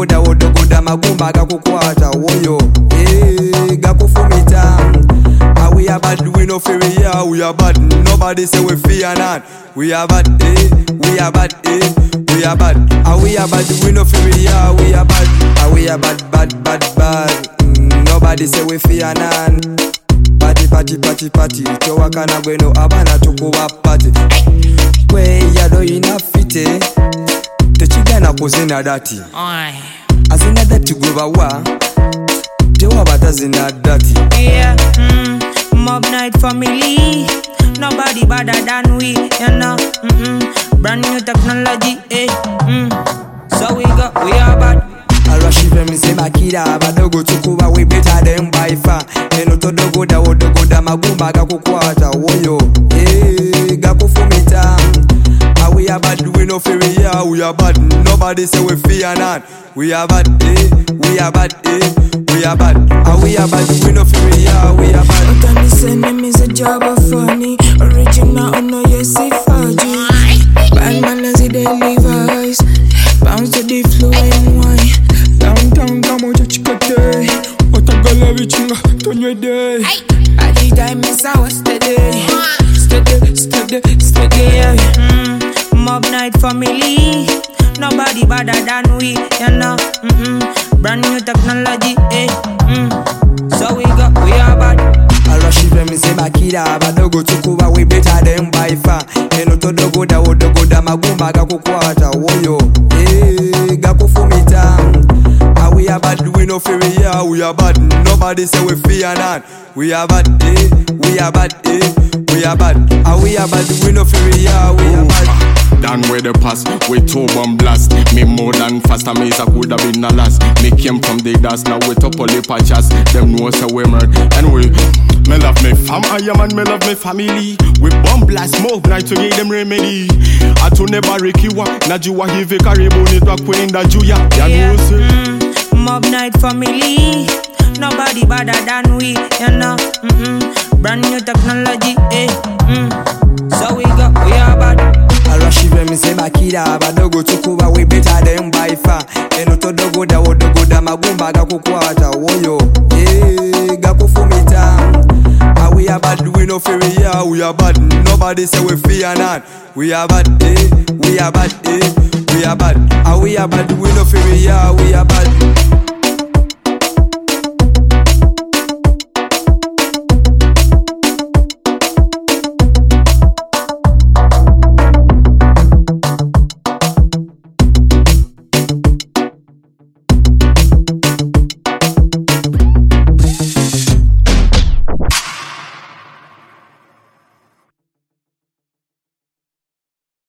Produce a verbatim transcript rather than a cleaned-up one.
todogoda wodogoda magumba gakukwata woyo eh gakufumita. Ah, we are bad, we no fear, yeah, we are bad. Nobody say we fear not. We are bad, eh, we are bad, eh, we are bad. Ah, we are bad, we no fear, yeah, we are bad. Ah, we are bad, bad, bad, bad. Mm, nobody say we fear none. Party, party, party, party. Chowakana gweno abana tukuwa party. Kwe yado inafite. Techigana kuzina dati. Azina dati gweba wa. Tewa batazina dati. Yeah, mm, Mob Night family. Nobody better than we, you know. Mm-mm. Brand new technology, eh. Mm. So we go, we are bad. Arashive msema kila badogo tukuba we better than by far. Eno todogoda wodogoda magumba gakukwata woyo eh gakufumita. Ah, we are bad, we no fear, yeah, we are bad. Nobody say we fear not. We are bad, eh, we are bad, eh, we are bad. Ah, we are bad, we no fear, yeah, we are bad. What I'm saying is a job of funny. Original, no, yes, if I do. Bad man as a daily vice. Bounce to the flow and wine. Downtown, come on, chikate. What a girl of chinga, turn your day. I did I miss our steady. Steady, steady, steady. Yeah, mm, Mob Night family. Nobody better than we, you know. Mm-mm. Brand new technology, eh. Mm. So we go, we are bad. Arashive msema kila badogo tukuba we better than by far. Eno todogoda wodogoda magumba gakukwata woyo eh gakufumita. Ah, we are bad, we no fear, yeah, we are bad. Nobody say we fear not. We are bad, eh, we are bad, eh, we are bad. Ah, we are bad, we no fear, yeah, we are bad. Done with the past, we two bomb blast. Me more than fast, I mean I could have been a last. Me came from the dust, now we top all the patches. Them know so we murder, and we me love me fam, I am and me love me family. We bomb blast, Mob Night to give them remedy. I to never rekiwa, Najuwa hivi karibu ni twa kwenda juya. Ya know say mm, Mob Night family. Nobody better than we, you know. Mm-mm. Brand new technology, eh. Mm. So we go, we are bad. Arashive msema kila badogo tukuba we better than by far. Eno todogoda wodogoda magumba gakukwata woyo eh gakufumita. Ah, we are bad, we no fear, yeah, we are bad. Nobody say we fear not. We are bad, eh, we are bad, eh, we are bad. Ah, we are bad, we no fear, yeah, we are bad.